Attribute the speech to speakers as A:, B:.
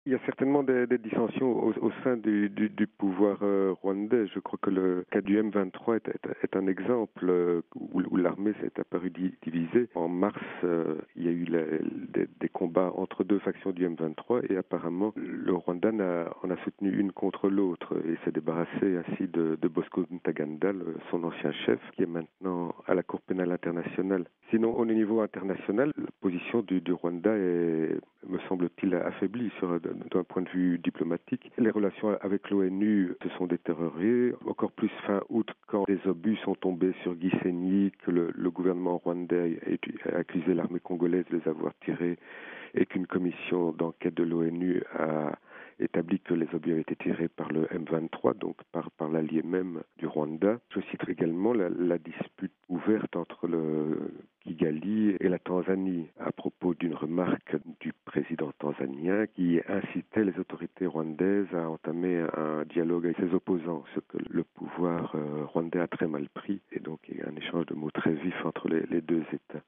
A: Il y a certainement des dissensions au sein du pouvoir rwandais. Je crois que le cas du M23 est un exemple où l'armée s'est apparue divisée. En mars, il y a eu des combats entre deux factions du M23 et apparemment le Rwanda en a soutenu une contre l'autre et s'est débarrassé ainsi de Bosco Ntaganda, son ancien chef, qui est maintenant à la Cour pénale internationale. Sinon, au niveau international, la position du Rwanda est, me semble-t-il, affaiblie d'un point de vue diplomatique. Les relations avec l'ONU se sont détériorées, encore plus fin août quand des obus sont tombés sur Gisenyi, que le gouvernement rwandais a accusé l'armée congolaise de les avoir tirés et qu'une commission d'enquête de l'ONU a établi que les obus avaient été tirés par le M23, donc par l'allié même du Rwanda. Je citerai également la dispute ouverte entre le Kigali et la Tanzanie à propos d'une remarque du président tanzanien qui incitait les autorités rwandaises à entamer un dialogue avec ses opposants, ce que le pouvoir rwandais a très mal pris, et donc il y a un échange de mots très vif entre les deux États.